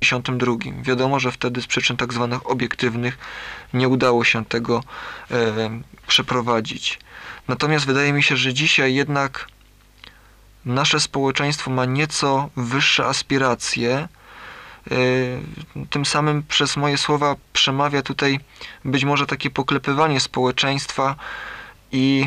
1982. Wiadomo, że wtedy z przyczyn tak zwanych obiektywnych nie udało się tego przeprowadzić. Natomiast wydaje mi się, że dzisiaj jednak nasze społeczeństwo ma nieco wyższe aspiracje. Tym samym przez moje słowa przemawia tutaj być może takie poklepywanie społeczeństwa i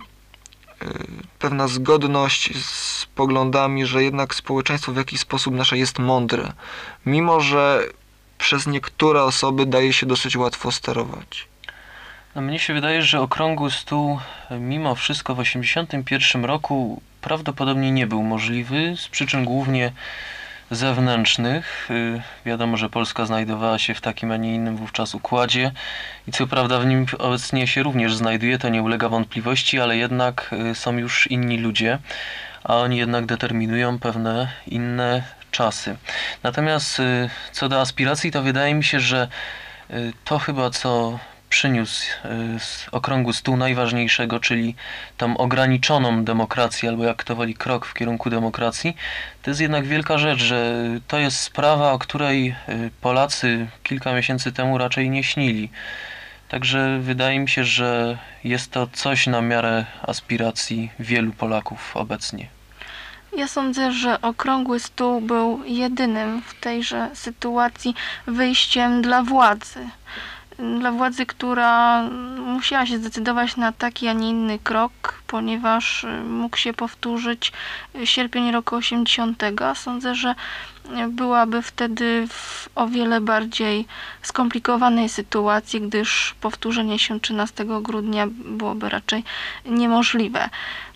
pewna zgodność z poglądami, że jednak społeczeństwo w jakiś sposób nasze jest mądre, mimo że przez niektóre osoby daje się dosyć łatwo sterować. No, mnie się wydaje, że okrągły stół mimo wszystko w 1981 roku prawdopodobnie nie był możliwy z przyczyn głównie zewnętrznych. Wiadomo, że Polska znajdowała się w takim, a nie innym wówczas układzie i co prawda w nim obecnie się również znajduje, to nie ulega wątpliwości, ale jednak są już inni ludzie, a oni jednak determinują pewne inne czasy. Natomiast co do aspiracji, to wydaje mi się, że to chyba co przyniósł okrągły stół najważniejszego, czyli tą ograniczoną demokrację, albo jak kto woli krok w kierunku demokracji, to jest jednak wielka rzecz, że to jest sprawa, o której Polacy kilka miesięcy temu raczej nie śnili. Także wydaje mi się, że jest to coś na miarę aspiracji wielu Polaków obecnie. Ja sądzę, że okrągły stół był jedynym w tejże sytuacji wyjściem dla władzy. Dla władzy, która musiała się zdecydować na taki, a nie inny krok, ponieważ mógł się powtórzyć sierpień roku 80. Sądzę, że byłaby wtedy w o wiele bardziej skomplikowanej sytuacji, gdyż powtórzenie się 13 grudnia byłoby raczej niemożliwe.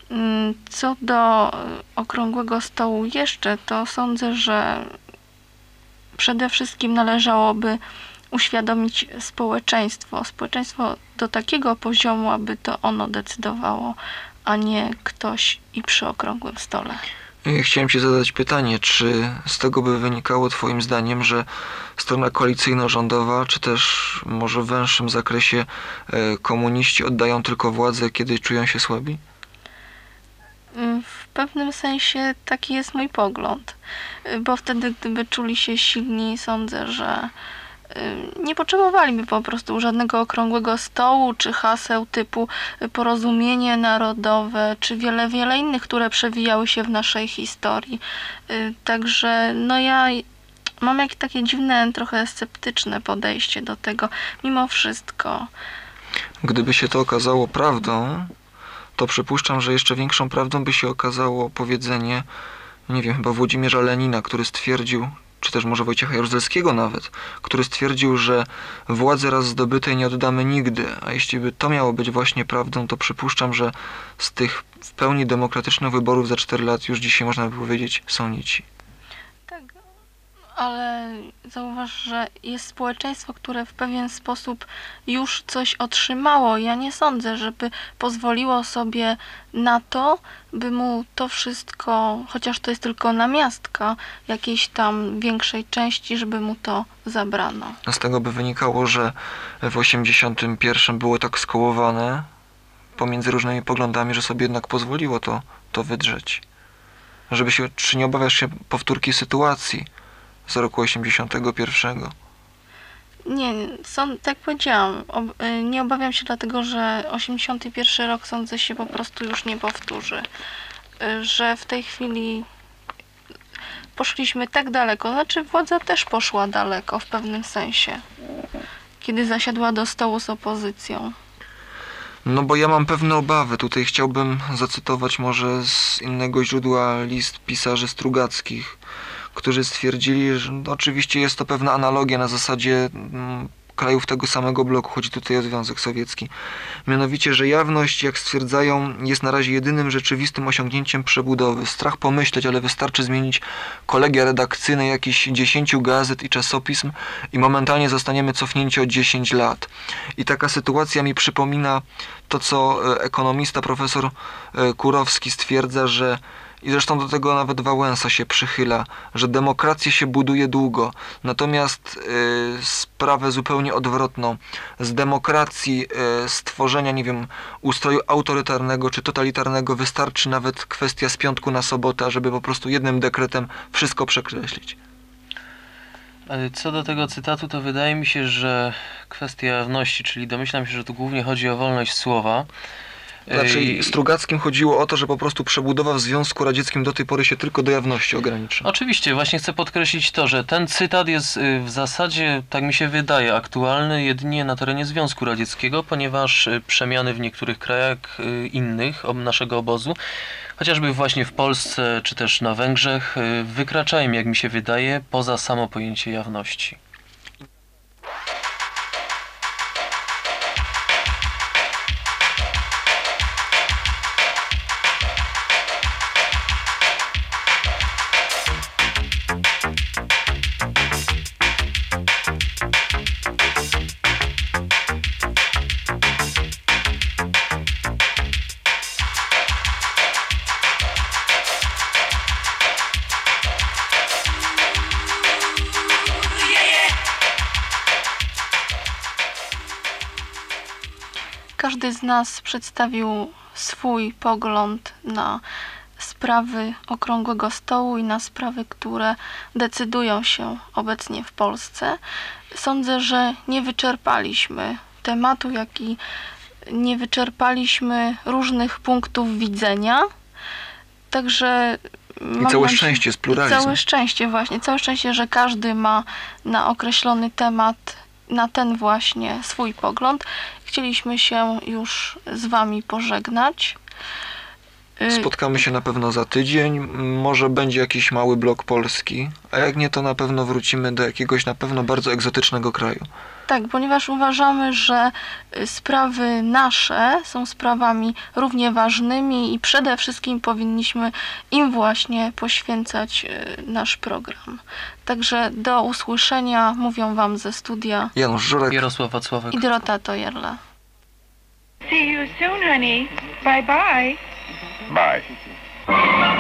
Co do okrągłego stołu jeszcze, to sądzę, że przede wszystkim należałoby uświadomić społeczeństwo do takiego poziomu, aby to ono decydowało, a nie ktoś i przy okrągłym stole. Chciałem Ci zadać pytanie, czy z tego by wynikało Twoim zdaniem, że strona koalicyjno-rządowa, czy też może w węższym zakresie komuniści oddają tylko władzę, kiedy czują się słabi? W pewnym sensie taki jest mój pogląd, bo wtedy, gdyby czuli się silni, sądzę, że nie potrzebowaliby po prostu żadnego okrągłego stołu, czy haseł typu porozumienie narodowe, czy wiele innych, które przewijały się w naszej historii. Także ja mam jakieś takie dziwne, trochę sceptyczne podejście do tego, mimo wszystko. Gdyby się to okazało prawdą, to przypuszczam, że jeszcze większą prawdą by się okazało powiedzenie, nie wiem, chyba Włodzimierza Lenina, który stwierdził, czy też może Wojciecha Jaruzelskiego nawet, który stwierdził, że władzy raz zdobytej nie oddamy nigdy, a jeśli by to miało być właśnie prawdą, to przypuszczam, że z tych w pełni demokratycznych wyborów za 4 lat już dzisiaj można by powiedzieć są nici. Tak, ale zauważ, że jest społeczeństwo, które w pewien sposób już coś otrzymało. Ja nie sądzę, żeby pozwoliło sobie na to, by mu to wszystko, chociaż to jest tylko namiastka jakiejś tam większej części, żeby mu to zabrano. A z tego by wynikało, że w 81 było tak skołowane pomiędzy różnymi poglądami, że sobie jednak pozwoliło to wydrzeć. Czy nie obawiasz się powtórki sytuacji z roku 81? Nie, tak jak powiedziałam, nie obawiam się dlatego, że 81 rok sądzę się po prostu już nie powtórzy. Że w tej chwili poszliśmy tak daleko, znaczy władza też poszła daleko w pewnym sensie, kiedy zasiadła do stołu z opozycją. No bo ja mam pewne obawy. Tutaj chciałbym zacytować może z innego źródła list pisarzy strugackich, którzy stwierdzili, że oczywiście jest to pewna analogia na zasadzie krajów tego samego bloku, chodzi tutaj o Związek Sowiecki. Mianowicie, że jawność, jak stwierdzają, jest na razie jedynym rzeczywistym osiągnięciem przebudowy. Strach pomyśleć, ale wystarczy zmienić kolegia redakcyjne jakichś 10 gazet i czasopism i momentalnie zostaniemy cofnięci o 10 lat. I taka sytuacja mi przypomina to, co ekonomista profesor Kurowski stwierdza, że i zresztą do tego nawet Wałęsa się przychyla, że demokrację się buduje długo. Natomiast sprawę zupełnie odwrotną. Z demokracji, stworzenia, nie wiem, ustroju autorytarnego czy totalitarnego wystarczy nawet kwestia z piątku na sobotę, żeby po prostu jednym dekretem wszystko przekreślić. Co do tego cytatu, to wydaje mi się, że kwestia jawności, czyli domyślam się, że tu głównie chodzi o wolność słowa. Raczej Strugackim chodziło o to, że po prostu przebudowa w Związku Radzieckim do tej pory się tylko do jawności ogranicza. Oczywiście, właśnie chcę podkreślić to, że ten cytat jest w zasadzie, tak mi się wydaje, aktualny jedynie na terenie Związku Radzieckiego, ponieważ przemiany w niektórych krajach innych naszego obozu, chociażby właśnie w Polsce czy też na Węgrzech, wykraczają, jak mi się wydaje, poza samo pojęcie jawności. Każdy z nas przedstawił swój pogląd na sprawy Okrągłego Stołu i na sprawy, które decydują się obecnie w Polsce. Sądzę, że nie wyczerpaliśmy tematu, jak i nie wyczerpaliśmy różnych punktów widzenia. Także I całe szczęście jest pluralizm. Całe szczęście właśnie, całe szczęście, że każdy ma na określony temat, na ten właśnie swój pogląd. Chcieliśmy się już z Wami pożegnać. Spotkamy się na pewno za tydzień, może będzie jakiś mały blok polski, a jak nie, to na pewno wrócimy do jakiegoś na pewno bardzo egzotycznego kraju. Tak, ponieważ uważamy, że sprawy nasze są sprawami równie ważnymi i przede wszystkim powinniśmy im właśnie poświęcać nasz program. Także do usłyszenia, mówią Wam ze studia Janusz Żurek, Jarosław Wacławek i Dorota Tojerla. See you soon, honey. Bye-bye. Bye.